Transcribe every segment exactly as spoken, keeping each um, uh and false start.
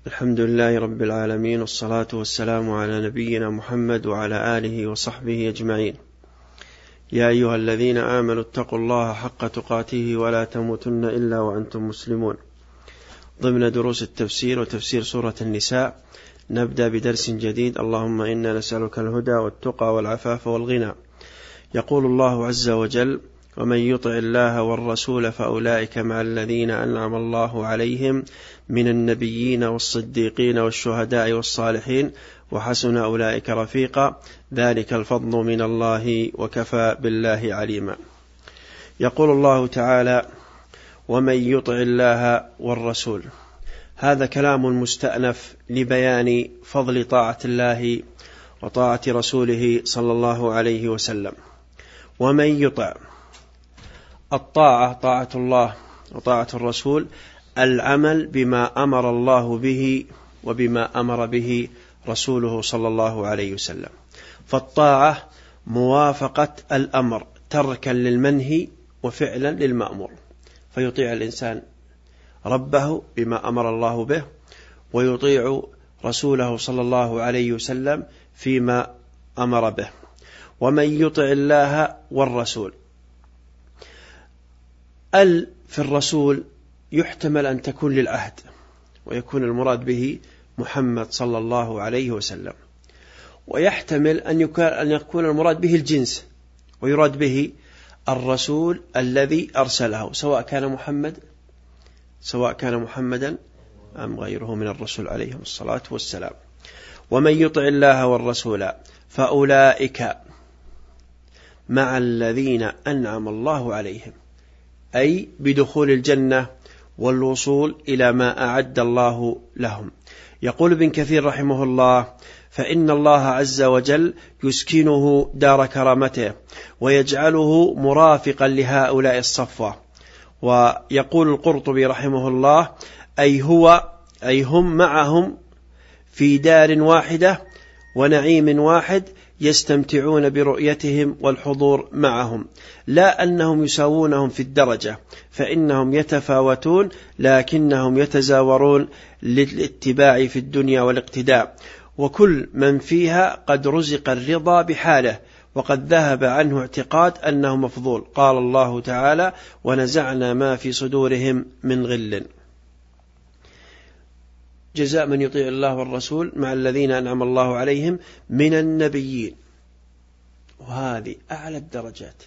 الحمد لله رب العالمين، والصلاة والسلام على نبينا محمد وعلى آله وصحبه أجمعين. يا أيها الذين آمنوا اتقوا الله حق تقاته ولا تموتن إلا وأنتم مسلمون. ضمن دروس التفسير وتفسير سورة النساء نبدأ بدرس جديد. اللهم إنا نسألك الهدى والتقى والعفاف والغنى. يقول الله عز وجل: ومن يطع الله والرسول فأولئك مع الذين أنعم الله عليهم من النبيين والصديقين والشهداء والصالحين وحسن أولئك رفيقا ذلك الفضل من الله وكفى بالله عليما. يقول الله تعالى: ومن يطع الله والرسول. هذا كلام مستأنف لبيان فضل طاعة الله وطاعة رسوله صلى الله عليه وسلم. ومن يطع، الطاعة طاعة الله وطاعة الرسول، العمل بما أمر الله به وبما أمر به رسوله صلى الله عليه وسلم. فالطاعة موافقة الأمر تركا للمنهي وفعلا للمأمور، فيطيع الإنسان ربه بما أمر الله به، ويطيع رسوله صلى الله عليه وسلم فيما أمر به. ومن يطع الله والرسول، ال في الرسول يحتمل أن تكون للعهد، ويكون المراد به محمد صلى الله عليه وسلم، ويحتمل أن يكون المراد به الجنس، ويراد به الرسول الذي أرسله، سواء كان محمد سواء كان محمدا أم غيره من الرسل عليهم الصلاة والسلام. ومن يطع الله والرسول فأولئك مع الذين أنعم الله عليهم، أي بدخول الجنة والوصول إلى ما أعد الله لهم. يقول ابن كثير رحمه الله: فإن الله عز وجل يسكنه دار كرامته ويجعله مرافقا لهؤلاء الصفوة. ويقول القرطبي رحمه الله: أي هو أي هم معهم في دار واحدة ونعيم واحد يستمتعون برؤيتهم والحضور معهم، لا أنهم يساوونهم في الدرجة، فإنهم يتفاوتون لكنهم يتزاورون للاتباع في الدنيا والاقتداء، وكل من فيها قد رزق الرضا بحاله، وقد ذهب عنه اعتقاد أنه مفضول. قال الله تعالى: ونزعنا ما في صدورهم من غل. جزاء من يطيع الله والرسول مع الذين أنعم الله عليهم من النبيين، وهذه أعلى الدرجات،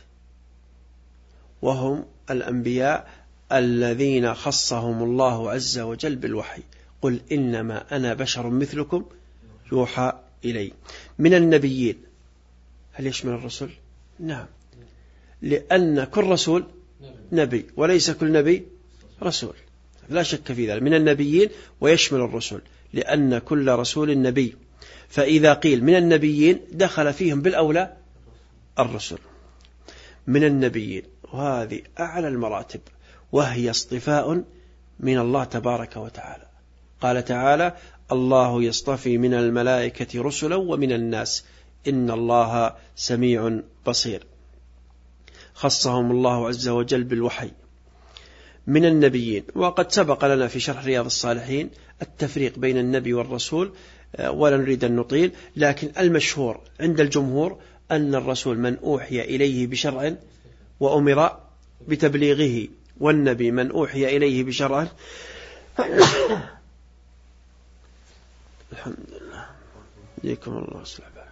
وهم الأنبياء الذين خصهم الله عز وجل بالوحي. قل إنما أنا بشر مثلكم يوحى إلي. من النبيين، هل يشمل الرسل؟ نعم، لأن كل رسول نبي، وليس كل نبي رسول، لا شك في ذلك. من النبيين ويشمل الرسل، لأن كل رسول نبي، فإذا قيل من النبيين دخل فيهم بالأولى الرسل. من النبيين، وهذه أعلى المراتب، وهي اصطفاء من الله تبارك وتعالى. قال تعالى: الله يصطفي من الملائكة رسلا ومن الناس إن الله سميع بصير. خصهم الله عز وجل بالوحي من النبيين. وقد سبق لنا في شرح رياض الصالحين التفريق بين النبي والرسول، ولا نريد أن نطيل، لكن المشهور عند الجمهور أن الرسول من أوحي إليه بشرع وأمر بتبليغه، والنبي من أوحي إليه بشرع الحمد لله يديكم الله سبحانه.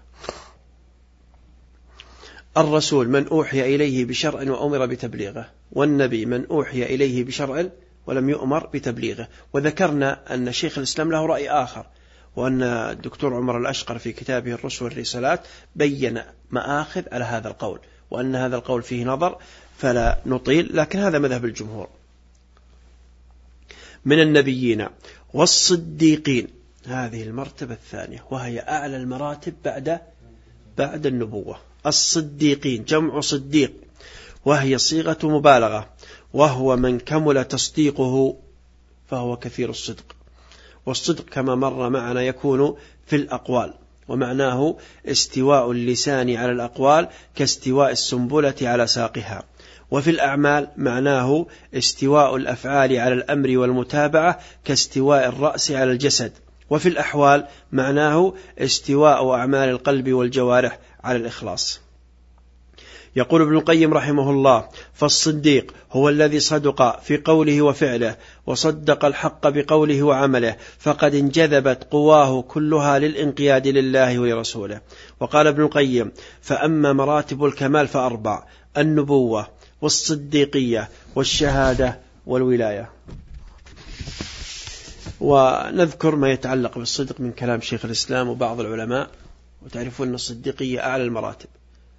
الرسول من أوحي إليه بشرع وأمر بتبليغه، والنبي من أوحي إليه بشرع ولم يؤمر بتبليغه. وذكرنا أن شيخ الإسلام له رأي آخر، وأن الدكتور عمر الأشقر في كتابه الرسل والرسالات بين مآخذ على هذا القول، وأن هذا القول فيه نظر فلا نطيل، لكن هذا مذهب الجمهور. من النبيين والصديقين، هذه المرتبة الثانية، وهي أعلى المراتب بعد بعد النبوة. الصديقين جمع صديق، وهي صيغة مبالغة، وهو من كمل تصديقه فهو كثير الصدق. والصدق كما مر معنا يكون في الأقوال، ومعناه استواء اللسان على الأقوال كاستواء السنبلة على ساقها. وفي الأعمال معناه استواء الأفعال على الأمر والمتابعة كاستواء الرأس على الجسد. وفي الأحوال معناه استواء أعمال القلب والجوارح على الإخلاص. يقول ابن القيم رحمه الله: فالصديق هو الذي صدق في قوله وفعله، وصدق الحق بقوله وعمله، فقد انجذبت قواه كلها للانقياد لله ولرسوله. وقال ابن القيم: فأما مراتب الكمال فأربع: النبوة والصديقية والشهادة والولاية. ونذكر ما يتعلق بالصدق من كلام شيخ الإسلام وبعض العلماء. وتعرفون أن الصديقية أعلى المراتب،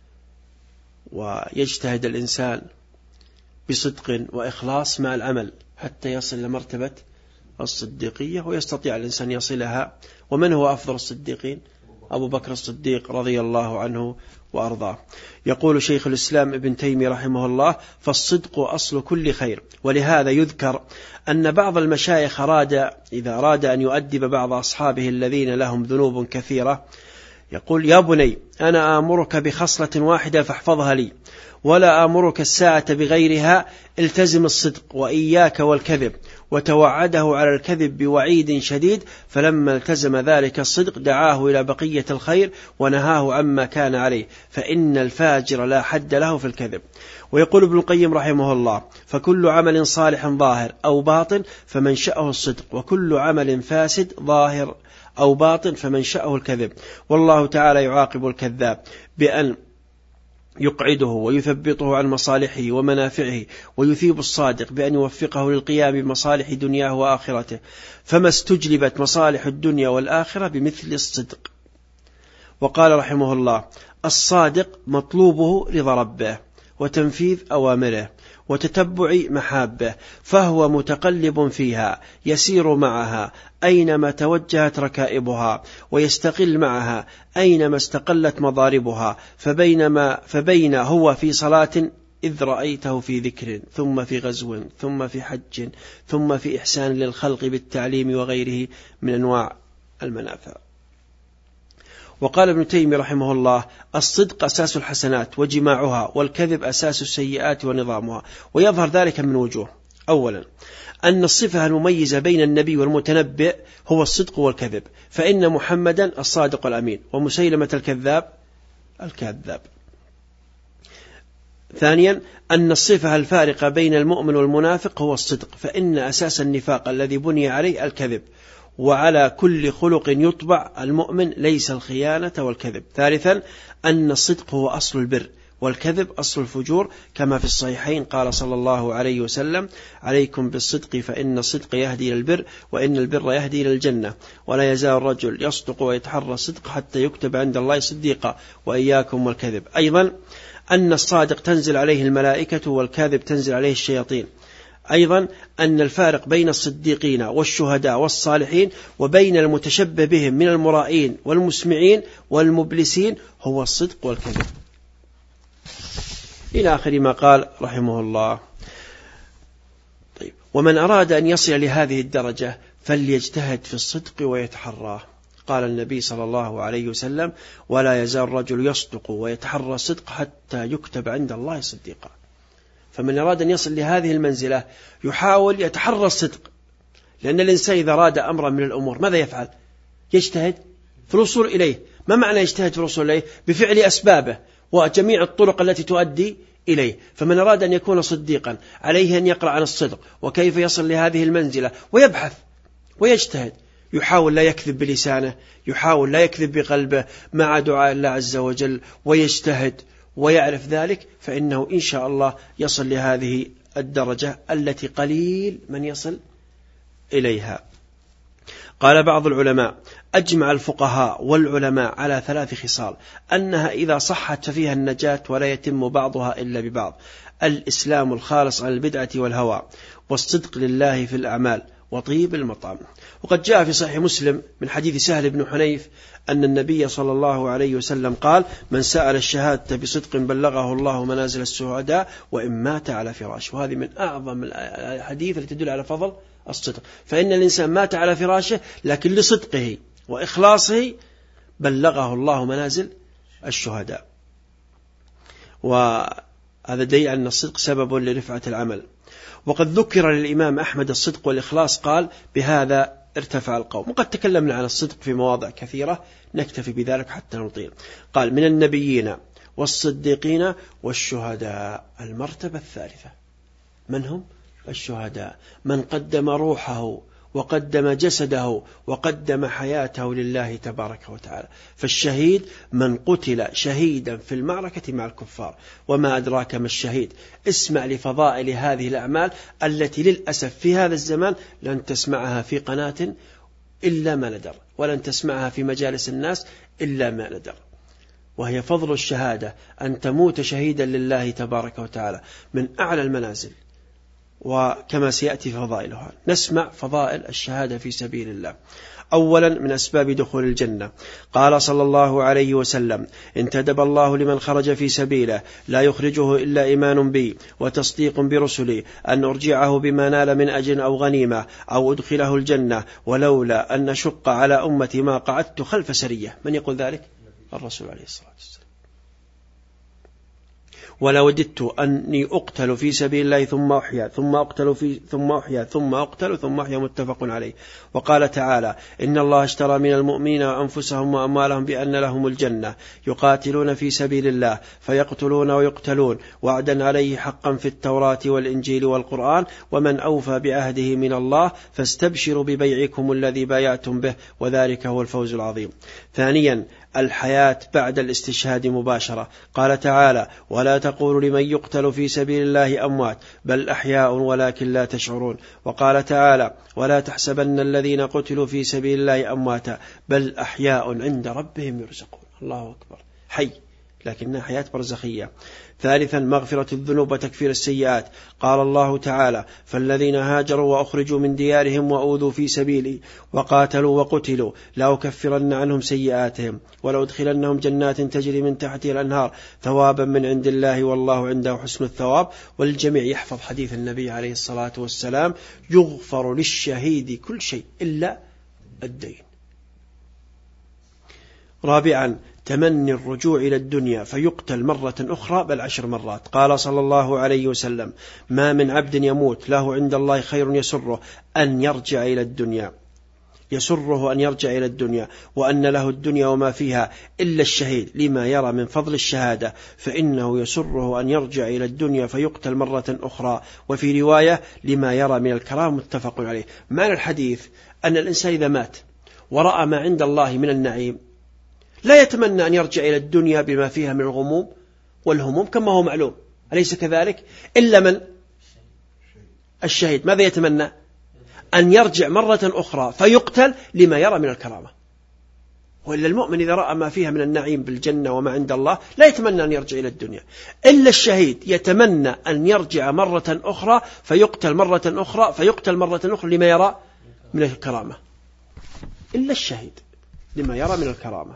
ويجتهد الإنسان بصدق وإخلاص مع العمل حتى يصل لمرتبة الصديقية، ويستطيع الإنسان يصلها. ومن هو أفضل الصديقين؟ أبو بكر الصديق رضي الله عنه وأرضاه. يقول شيخ الإسلام ابن تيمية رحمه الله: فالصدق أصل كل خير. ولهذا يذكر أن بعض المشايخ أراد إذا أراد أن يؤدب بعض أصحابه الذين لهم ذنوب كثيرة يقول: يا بني، أنا آمرك بخصلة واحدة فاحفظها لي، ولا آمرك الساعة بغيرها، التزم الصدق وإياك والكذب. وتوعده على الكذب بوعيد شديد، فلما التزم ذلك الصدق دعاه إلى بقية الخير ونهاه عما كان عليه، فإن الفاجر لا حد له في الكذب. ويقول ابن القيم رحمه الله: فكل عمل صالح ظاهر أو باطن فمنشأه الصدق، وكل عمل فاسد ظاهر أو باطن فمنشأه الكذب. والله تعالى يعاقب الكذاب بأن يقعده ويثبطه عن مصالحه ومنافعه، ويثيب الصادق بأن يوفقه للقيام بمصالح دنياه وآخرته، فما استجلبت مصالح الدنيا والآخرة بمثل الصدق. وقال رحمه الله: الصادق مطلوبه رضا ربه وتنفيذ أوامره وتتبع محابه، فهو متقلب فيها يسير معها أينما توجهت ركائبها، ويستقل معها أينما استقلت مضاربها. فبينما فبين هو في صلاة إذ رأيته في ذكر، ثم في غزو، ثم في حج، ثم في إحسان للخلق بالتعليم وغيره من أنواع المنافع. وقال ابن تيمية رحمه الله: الصدق أساس الحسنات وجماعها، والكذب أساس السيئات ونظامها. ويظهر ذلك من وجوه: أولا، أن الصفة المميزة بين النبي والمتنبئ هو الصدق والكذب، فإن محمدا الصادق الأمين، ومسيلمة الكذاب الكذاب. ثانيا، أن الصفة الفارقة بين المؤمن والمنافق هو الصدق، فإن أساس النفاق الذي بني عليه الكذب، وعلى كل خلق يطبع المؤمن ليس الخيانة والكذب. ثالثا، أن الصدق هو أصل البر، والكذب أصل الفجور، كما في الصحيحين قال صلى الله عليه وسلم: عليكم بالصدق فإن الصدق يهدي إلى البر، وإن البر يهدي إلى الجنة، ولا يزال الرجل يصدق ويتحرى الصدق حتى يكتب عند الله صديقا، وإياكم والكذب. أيضا، أن الصادق تنزل عليه الملائكة، والكاذب تنزل عليه الشياطين. أيضا، أن الفارق بين الصديقين والشهداء والصالحين وبين المتشبه بهم من المرائين والمسمعين والمبلسين هو الصدق والكذب، إلى آخر ما قال رحمه الله. طيب، ومن أراد أن يصل لهذه الدرجة فليجتهد في الصدق ويتحراه. قال النبي صلى الله عليه وسلم: ولا يزال الرجل يصدق ويتحرى الصدق حتى يكتب عند الله صديقا. فمن أراد أن يصل لهذه المنزلة يحاول يتحرى الصدق، لأن الإنسان إذا أراد أمرا من الأمور ماذا يفعل؟ يجتهد في الوصول إليه. ما معنى يجتهد في الوصول إليه؟ بفعل أسبابه وجميع الطرق التي تؤدي إليه. فمن أراد أن يكون صديقا عليه أن يقرأ عن الصدق وكيف يصل لهذه المنزلة، ويبحث ويجتهد، يحاول لا يكذب بلسانه، يحاول لا يكذب بقلبه، مع دعاء الله عز وجل، ويجتهد ويعرف ذلك، فإنه إن شاء الله يصل لهذه الدرجة التي قليل من يصل إليها. قال بعض العلماء: أجمع الفقهاء والعلماء على ثلاث خصال أنها إذا صحت ففيها النجاة، ولا يتم بعضها إلا ببعض: الإسلام الخالص عن البدعة والهوى، والصدق لله في الأعمال، وطيب المطعم. وقد جاء في صحيح مسلم من حديث سهل بن حنيف أن النبي صلى الله عليه وسلم قال: من سأل الشهادة بصدق بلغه الله منازل الشهداء وإن مات على فراشه. وهذه من أعظم الحديث التي تدل على فضل الصدق، فإن الإنسان مات على فراشه لكن لصدقه وإخلاصه بلغه الله منازل الشهداء. هذا دليل أن الصدق سبب لرفعة العمل. وقد ذكر للإمام أحمد الصدق والإخلاص قال بهذا ارتفع القوم. وقد تكلمنا عن الصدق في مواضع كثيرة، نكتفي بذلك حتى نطيل. قال من النبيين والصديقين والشهداء. المرتبة الثالثة من هم؟ الشهداء، من قدم روحه وقدم جسده وقدم حياته لله تبارك وتعالى. فالشهيد من قتل شهيدا في المعركة مع الكفار. وما أدراك ما الشهيد. اسمع لفضائل هذه الأعمال التي للأسف في هذا الزمان لن تسمعها في قناة إلا ما ندر، ولن تسمعها في مجالس الناس إلا ما ندر. وهي فضل الشهادة، أن تموت شهيدا لله تبارك وتعالى، من أعلى المنازل، وكما سيأتي فضائلها. نسمع فضائل الشهادة في سبيل الله. أولا من أسباب دخول الجنة، قال صلى الله عليه وسلم: انتدب الله لمن خرج في سبيله لا يخرجه إلا إيمان بي وتصديق برسلي أن أرجعه بما نال من أجر أو غنيمة أو أدخله الجنة ولولا أن أشق على أمتي ما قعدت خلف سرية. من يقول ذلك؟ الرسول عليه الصلاة والسلام. ولا وددت أني أقتل في سبيل الله ثم أحيا ثم أقتل في ثم أحيا ثم أقتل ثم أحيا، متفق عليه. وقال تعالى: إن الله اشترى من المؤمنين أنفسهم وأموالهم بأن لهم الجنة يقاتلون في سبيل الله فيقتلون ويقتلون وعدا عليه حقا في التوراة والإنجيل والقرآن ومن أوفى بعهده من الله فاستبشروا ببيعكم الذي بايعتم به وذلك هو الفوز العظيم. ثانيا الحياة بعد الاستشهاد مباشرة. قال تعالى: ولا تقولوا لمن يقتل في سبيل الله أموات بل أحياء ولكن لا تشعرون. وقال تعالى: ولا تحسبن الذين قتلوا في سبيل الله أمواتا بل أحياء عند ربهم يرزقون. الله أكبر، حي لكنها حياة برزخية. ثالثا مغفرة الذنوب وتكفير السيئات. قال الله تعالى: فالذين هاجروا وأخرجوا من ديارهم وأوذوا في سبيلي وقاتلوا وقتلوا لأكفرن عنهم سيئاتهم ولأدخلنهم جنات تجري من تحتها الأنهار ثوابا من عند الله والله عنده حسن الثواب. والجميع يحفظ حديث النبي عليه الصلاة والسلام: يغفر للشهيد كل شيء إلا الدين. رابعا تمني الرجوع إلى الدنيا فيقتل مرة أخرى بل عشر مرات. قال صلى الله عليه وسلم: ما من عبد يموت له عند الله خير يسره أن يرجع إلى الدنيا يسره أن يرجع إلى الدنيا وأن له الدنيا وما فيها إلا الشهيد لما يرى من فضل الشهادة فإنه يسره أن يرجع إلى الدنيا فيقتل مرة أخرى. وفي رواية لما يرى من الكرام، متفق عليه. معنى الحديث أن الإنسان إذا مات ورأى ما عند الله من النعيم لا يتمنى أن يرجع إلى الدنيا بما فيها من الغموم والهموم كما هو معلوم، أليس كذلك؟ إلا من الشهيد ماذا يتمنى؟ أن يرجع مرة أخرى فيقتل لما يرى من الكرامة. وإلا المؤمن إذا رأى ما فيها من النعيم بالجنة وما عند الله لا يتمنى أن يرجع إلى الدنيا. إلا الشهيد يتمنى أن يرجع مرة أخرى فيقتل مرة أخرى فيقتل مرة أخرى لما يرى من الكرامة. إلا الشهيد لما يرى من الكرامة.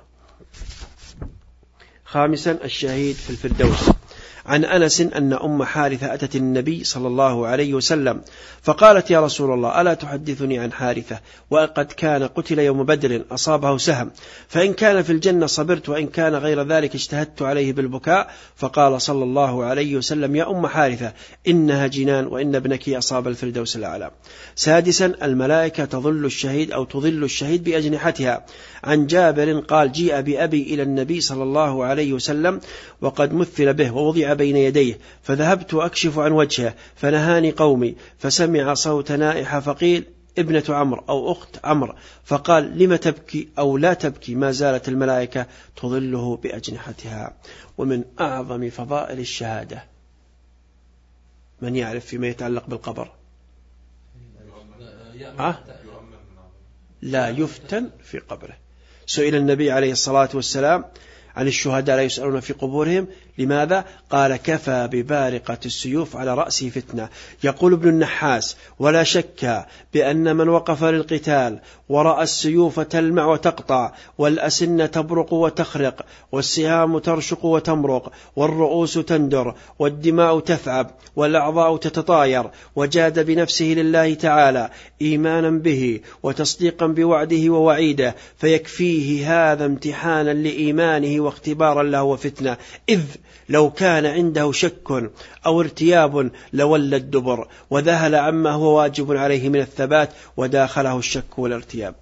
خامسا الشهيد في الفردوس. عن أنس أن أم حارثة أتت النبي صلى الله عليه وسلم فقالت: يا رسول الله ألا تحدثني عن حارثة وقد كان قتل يوم بدر أصابه سهم، فإن كان في الجنة صبرت وإن كان غير ذلك اجتهدت عليه بالبكاء. فقال صلى الله عليه وسلم: يا أم حارثة إنها جنان وإن ابنك أصاب الفردوس الأعلى. سادسا الملائكة تظل الشهيد أو تظل الشهيد بأجنحتها. عن جابر قال: جيء بأبي إلى النبي صلى الله عليه وسلم وقد مثل به ووضع بين يديه فذهبت أكشف عن وجهه فنهاني قومي فسمع صوت نائحة فقيل: ابنة عمرو أو أخت عمرو، فقال: لم تبكي أو لا تبكي؟ ما زالت الملائكة تظله بأجنحتها. ومن أعظم فضائل الشهادة من يعرف فيما يتعلق بالقبر؟ أه؟ لا يفتن في قبره. سئل النبي عليه الصلاة والسلام عن الشهداء لا يسألون في قبورهم، لماذا؟ قال: كفى ببارقة السيوف على رأسه فتنة. يقول ابن النحاس: ولا شك بأن من وقف للقتال ورأى السيوف تلمع وتقطع والأسنة تبرق وتخرق والسهام ترشق وتمرق والرؤوس تندر والدماء تثعب والأعضاء تتطاير وجاد بنفسه لله تعالى إيمانا به وتصديقا بوعده ووعيده فيكفيه هذا امتحانا لإيمانه واختبارا له وفتنة، إذ لو كان عنده شك أو ارتياب لولى الدبر وذهل عما هو واجب عليه من الثبات وداخله الشك والارتياب.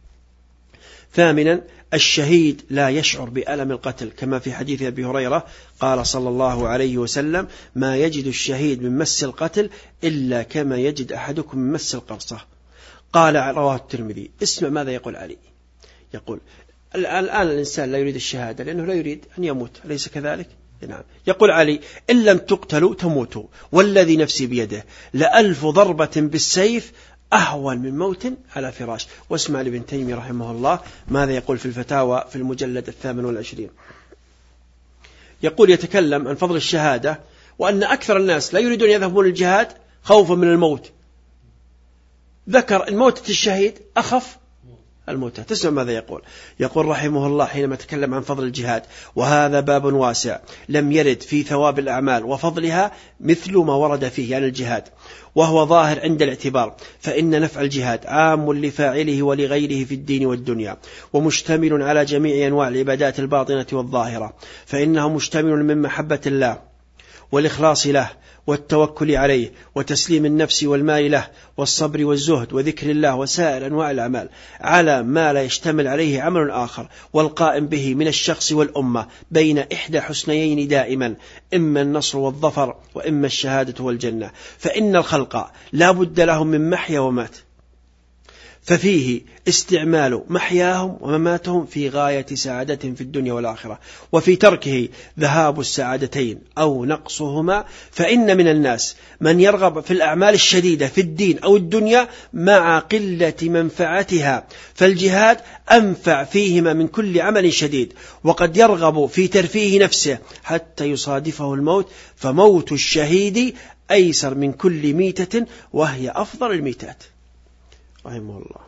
ثامنا الشهيد لا يشعر بألم القتل كما في حديث أبي هريرة قال صلى الله عليه وسلم ما يجد الشهيد من مس القتل إلا كما يجد أحدكم من مس القرصة. قال رواه الترمذي. اسمع ماذا يقول علي. يقول الآن الإنسان لا يريد الشهادة لأنه لا يريد أن يموت، أليس كذلك؟ نعم. يقول علي إن لم تقتلوا تموتوا والذي نفسي بيده لألف ضربة بالسيف أهون من موت على فراش. واسمع لابن تيمية رحمه الله ماذا يقول في الفتاوى في المجلد الثامن والعشرين. يقول يتكلم عن فضل الشهادة وأن أكثر الناس لا يريدون يذهبون الجهاد خوفا من الموت. ذكر الموتة الشهيد أخف الموتى. تسمع ماذا يقول. يقول رحمه الله حينما تكلم عن فضل الجهاد وهذا باب واسع لم يرد في ثواب الأعمال وفضلها مثل ما ورد فيه عن الجهاد وهو ظاهر عند الاعتبار، فإن نفع الجهاد عام لفاعله ولغيره في الدين والدنيا ومشتمل على جميع أنواع العبادات الباطنة والظاهرة، فإنه مشتمل من محبة الله والإخلاص له والتوكل عليه وتسليم النفس والمال له والصبر والزهد وذكر الله وسائر أنواع الأعمال على ما لا يشتمل عليه عمل آخر والقائم به من الشخص والأمة بين إحدى حسنيين دائما، إما النصر والظفر وإما الشهادة والجنة، فإن الخلق لا بد لهم من محيا ومات، ففيه استعمال محياهم ومماتهم في غاية سعادتهم في الدنيا والآخرة، وفي تركه ذهاب السعادتين أو نقصهما، فإن من الناس من يرغب في الأعمال الشديدة في الدين أو الدنيا مع قلة منفعتها، فالجهاد أنفع فيهما من كل عمل شديد، وقد يرغب في ترفيه نفسه حتى يصادفه الموت، فموت الشهيد أيسر من كل ميتة وهي أفضل الميتات رحمه الله.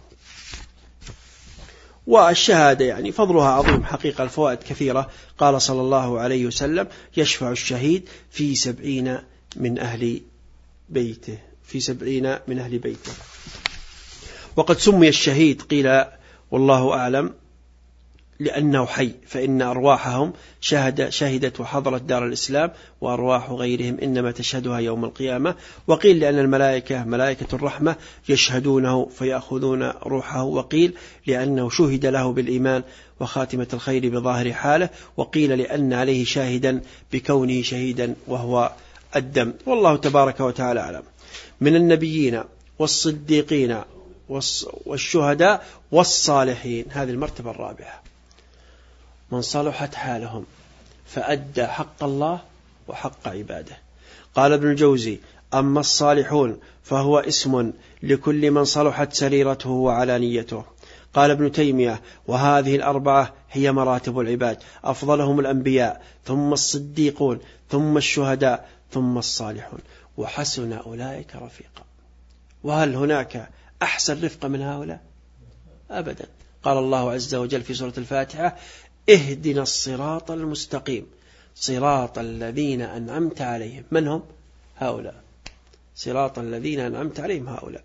والشهادة يعني فضلها عظيم حقيقة، الفوائد كثيرة. قال صلى الله عليه وسلم يشفع الشهيد في سبعين من أهل بيته في سبعين من أهل بيته. وقد سمي الشهيد قيل والله أعلم لأنه حي، فإن أرواحهم شهد شهدت وحضرت دار الإسلام، وأرواح غيرهم إنما تشهدها يوم القيامة. وقيل لأن الملائكة ملائكة الرحمة يشهدونه فيأخذون روحه، وقيل لأنه شهد له بالإيمان وخاتمة الخير بظاهر حاله، وقيل لأن عليه شاهدا بكونه شهيدا وهو الدم. والله تبارك وتعالى أعلم. من النبيين والصديقين والشهداء والصالحين، هذه المرتبة الرابعة، من صلحت حالهم فأدى حق الله وحق عباده. قال ابن الجوزي أما الصالحون فهو اسم لكل من صلحت سريرته وعلانيته. قال ابن تيمية وهذه الأربعة هي مراتب العباد، أفضلهم الأنبياء ثم الصديقون ثم الشهداء ثم الصالحون وحسن أولئك رفيقا. وهل هناك أحسن رفقة من هؤلاء؟ أبدا. قال الله عز وجل في سورة الفاتحة اهدنا الصراط المستقيم صراط الذين أنعمت عليهم. من هم هؤلاء؟ صراط الذين أنعمت عليهم هؤلاء.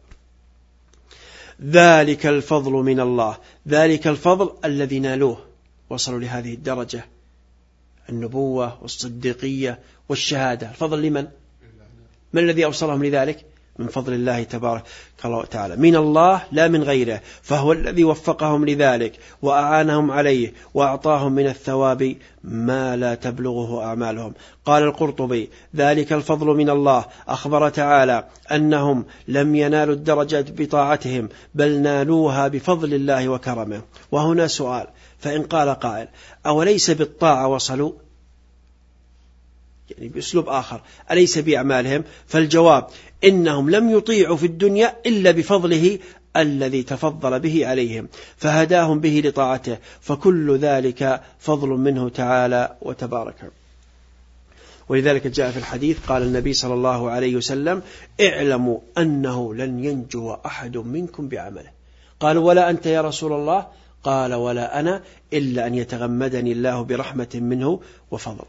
ذلك الفضل من الله، ذلك الفضل الذي نالوه وصلوا لهذه الدرجة، النبوة والصديقية والشهادة. الفضل لمن؟ من الذي أوصلهم لذلك؟ من فضل الله تبارك وتعالى، من الله لا من غيره، فهو الذي وفقهم لذلك وأعانهم عليه وأعطاهم من الثواب ما لا تبلغه أعمالهم. قال القرطبي ذلك الفضل من الله، أخبر تعالى أنهم لم ينالوا الدرجة بطاعتهم بل نالوها بفضل الله وكرمه. وهنا سؤال، فإن قال قائل أوليس بالطاعة وصلوا؟ يعني بأسلوب آخر، أليس بأعمالهم؟ فالجواب إنهم لم يطيعوا في الدنيا إلا بفضله الذي تفضل به عليهم فهداهم به لطاعته، فكل ذلك فضل منه تعالى وتبارك. ولذلك جاء في الحديث قال النبي صلى الله عليه وسلم اعلموا أنه لن ينجو أحد منكم بعمله. قالوا ولا أنت يا رسول الله؟ قال ولا أنا إلا أن يتغمدني الله برحمة منه وفضل.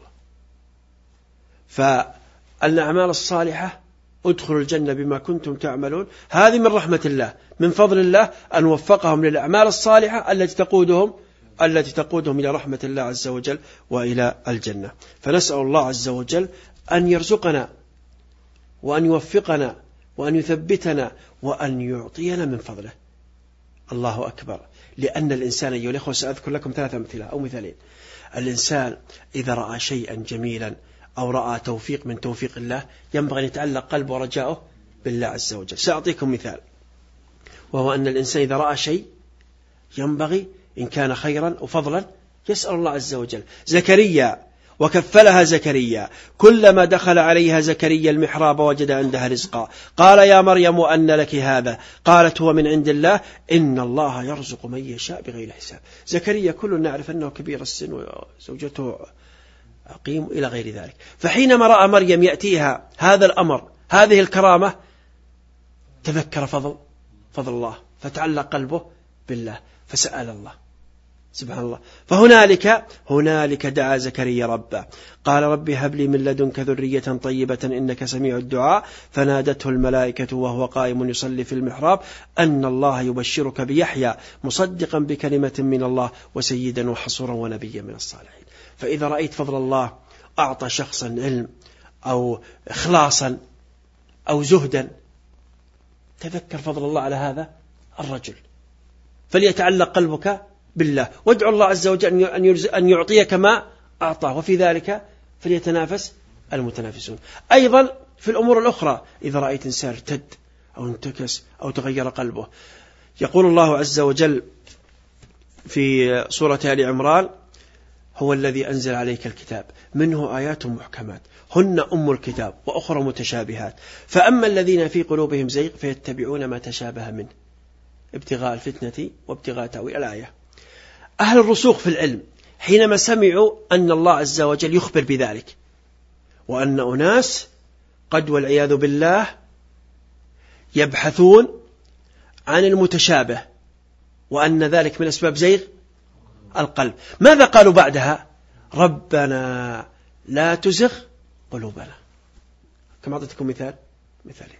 فالأعمال الصالحة ادخلوا الجنة بما كنتم تعملون، هذه من رحمة الله من فضل الله أن وفقهم للأعمال الصالحة التي تقودهم التي تقودهم إلى رحمة الله عز وجل وإلى الجنة. فنسأل الله عز وجل أن يرزقنا وأن يوفقنا وأن يثبتنا وأن يعطينا من فضله. الله أكبر. لأن الإنسان أيها الأخوة، سأذكر لكم ثلاث أمثلة أو مثالين. الإنسان إذا رأى شيئا جميلا أو رأى توفيق من توفيق الله ينبغي أن يتعلق قلبه ورجاؤه بالله عز وجل. سأعطيكم مثال، وهو أن الإنسان إذا رأى شيء ينبغي إن كان خيرا وفضلا يسأل الله عز وجل. زكريا وكفلها زكريا، كلما دخل عليها زكريا المحراب وجد عندها رزقا، قال يا مريم أن لك هذا؟ قالت هو من عند الله إن الله يرزق من يشاء بغير حساب. زكريا كلنا نعرف أنه كبير السن وزوجته عقيم إلى غير ذلك، فحينما رأى مريم يأتيها هذا الأمر هذه الكرامة تذكر فضل فضل الله فتعلق قلبه بالله فسأل الله سبحان الله. فهنالك هنالك دعا زكريا ربه، قال ربي هب لي من لدنك ذرية طيبة إنك سميع الدعاء. فنادته الملائكة وهو قائم يصلي في المحراب أن الله يبشرك بيحيى مصدقا بكلمة من الله وسيدا وحصورا ونبيا من الصالحين. فإذا رأيت فضل الله أعطى شخصا علم أو إخلاصا أو زهدا تذكر فضل الله على هذا الرجل، فليتعلق قلبك بالله وادعو الله عز وجل أن يعطيك ما أعطاه، وفي ذلك فليتنافس المتنافسون. أيضا في الأمور الأخرى، إذا رأيت إنسان ارتد أو انتكس أو تغير قلبه، يقول الله عز وجل في سورة آل عمران هو الذي أنزل عليك الكتاب منه آيات محكمات هن أم الكتاب وأخرى متشابهات فأما الذين في قلوبهم زيغ فيتبعون ما تشابه منه ابتغاء الفتنة وابتغاء تأويل الآية. أهل الرسوخ في العلم حينما سمعوا أن الله عز وجل يخبر بذلك، وأن أناس قد والعياذ بالله يبحثون عن المتشابه وأن ذلك من أسباب زيغ القلب، ماذا قالوا بعدها؟ ربنا لا تزغ قلوبنا. كما أعطيتكم مثال مثالين.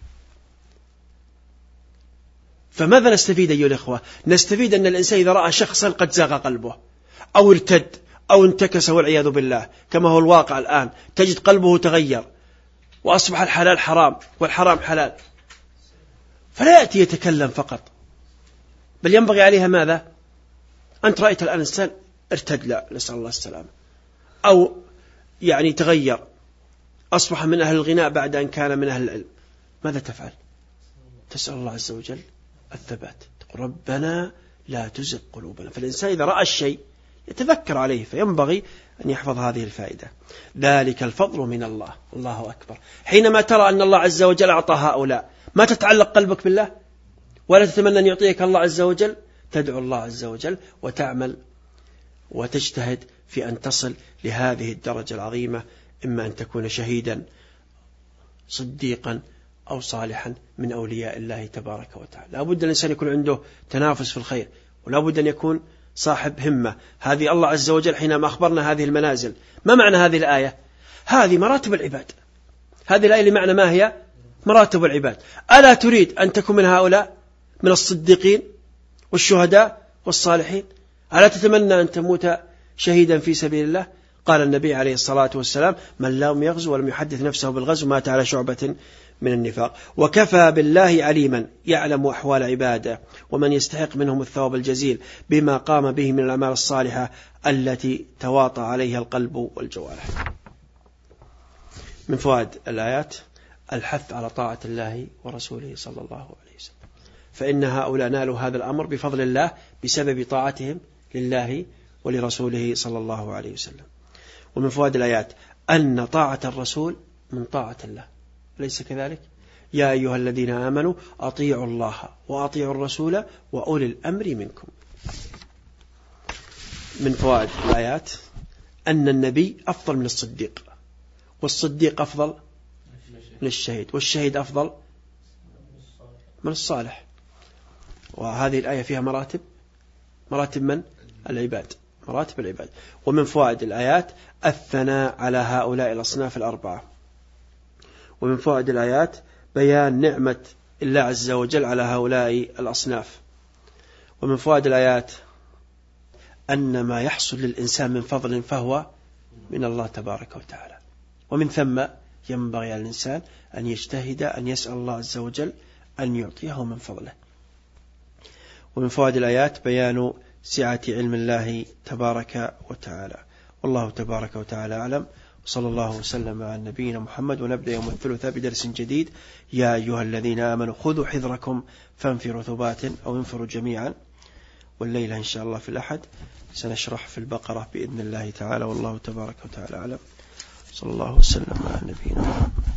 فماذا نستفيد أيها الأخوة؟ نستفيد أن الإنسان إذا رأى شخصا قد زاغ قلبه أو ارتد أو انتكس والعياذ بالله كما هو الواقع الآن، تجد قلبه تغير وأصبح الحلال حرام والحرام حلال، فلا يأتي يتكلم فقط، بل ينبغي عليها ماذا؟ أنت رأيت الآن إنسان ارتد، لا نسأل الله السلامة، أو يعني تغير أصبح من أهل الغناء بعد أن كان من أهل العلم، ماذا تفعل؟ تسأل الله عز وجل الثبات، تقول ربنا لا تزغ قلوبنا. فالإنسان إذا رأى الشيء يتذكر عليه، فينبغي أن يحفظ هذه الفائدة. ذلك الفضل من الله. الله أكبر. حينما ترى أن الله عز وجل أعطى هؤلاء، ما تتعلق قلبك بالله ولا تتمنى أن يعطيك الله عز وجل؟ تدعو الله عز وجل وتعمل وتجتهد في أن تصل لهذه الدرجة العظيمة، إما أن تكون شهيدا صديقا أو صالحا من أولياء الله تبارك وتعالى. لا بد الإنسان يكون عنده تنافس في الخير، ولا بد أن يكون صاحب همة. هذه الله عز وجل حينما أخبرنا هذه المنازل، ما معنى هذه الآية؟ هذه مراتب العباد. هذه الآية لمعنى ما هي؟ مراتب العباد. ألا تريد أن تكون من هؤلاء، من الصديقين والشهداء والصالحين؟ ألا تتمنى أن تموت شهيدا في سبيل الله؟ قال النبي عليه الصلاة والسلام من لم يغزو ولم يحدث نفسه بالغزو مات على شعبة من النفاق. وكفى بالله عليما يعلم أحوال عباده ومن يستحق منهم الثواب الجزيل بما قام به من الأعمال الصالحة التي تواطى عليها القلب والجوارح. من فوائد الآيات الحث على طاعة الله ورسوله صلى الله عليه وسلم، فإن هؤلاء نالوا هذا الأمر بفضل الله بسبب طاعتهم لله ولرسوله صلى الله عليه وسلم. ومن فوائد الآيات أن طاعة الرسول من طاعة الله، ليس كذلك؟ يا أيها الذين آمنوا أطيعوا الله وأطيعوا الرسول وأولي الأمر منكم. من فوائد الآيات أن النبي أفضل من الصديق، والصديق أفضل من الشهيد، والشهيد أفضل من الصالح. وهذه الآية فيها مراتب، مراتب من؟ العباد، مراتب العباد. ومن فوائد الآيات الثناء على هؤلاء الأصناف الأربعة. ومن فوائد الآيات بيان نعمة الله عز وجل على هؤلاء الأصناف. ومن فوائد الآيات أن ما يحصل للإنسان من فضل فهو من الله تبارك وتعالى، ومن ثم ينبغي على الإنسان أن يجتهد أن يسأل الله عز وجل أن يعطيه من فضله. ومن فوائد الآيات بيان سعة علم الله تبارك وتعالى. والله تبارك وتعالى أعلم، وصلى الله وسلم على نبينا محمد. ونبدأ يوم الثلاثاء بدرس جديد. يا أيها الذين آمنوا خذوا حذركم فانفروا ثبات أو انفروا جميعا. والليلة إن شاء الله في الأحد سنشرح في البقرة بإذن الله تعالى. والله تبارك وتعالى أعلم، صلى الله وسلم على نبينا محمد.